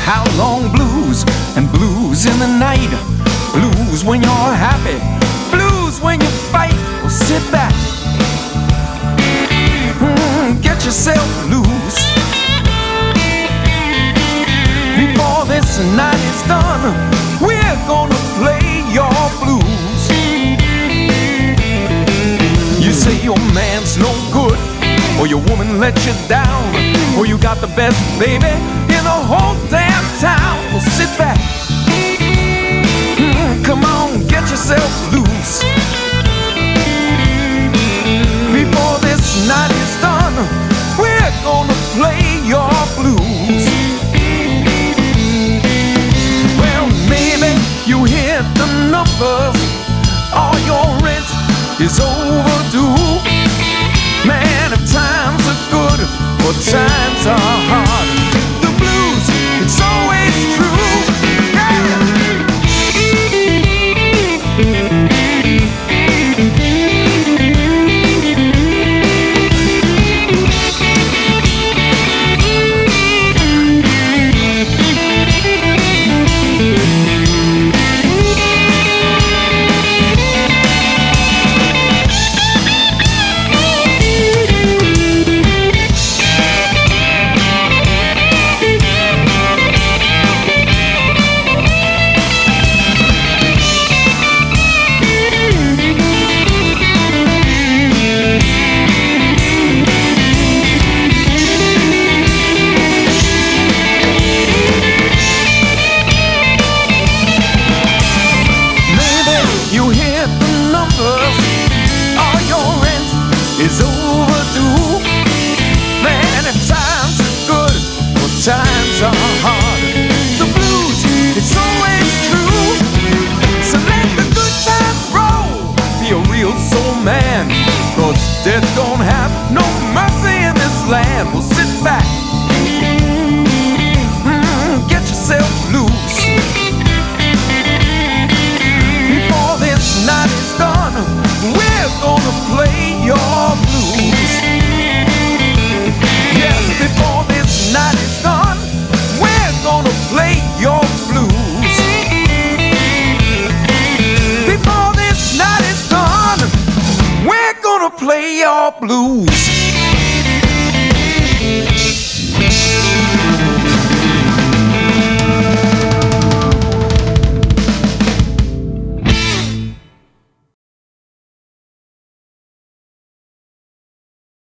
how long blues and blues in the night. Blues when you're happy, blues when you fight. Well, sit back, get yourself loose before this night is done. We're gonna play your blues. You say your man's no good, or your woman let you down, or you got the best baby in the whole damn town. Well, sit back, come on, get yourself loose before this night is done. We're gonna play your blues. Well, maybe you hit the numbers, all your rent is overdue. Man, if times are good or times are hard, the blues, it's always true. Is overdue. Man, if times are good or times are hard, the blues, it's always true. So let the good times roll, be a real soul man, 'cause death don't have no mercy in this land. Well, sit back, get yourself loose before this night is done. We're gonna play your blues. Yes, before this night is done, we're gonna play your blues. Before this night is done, we're gonna play your blues.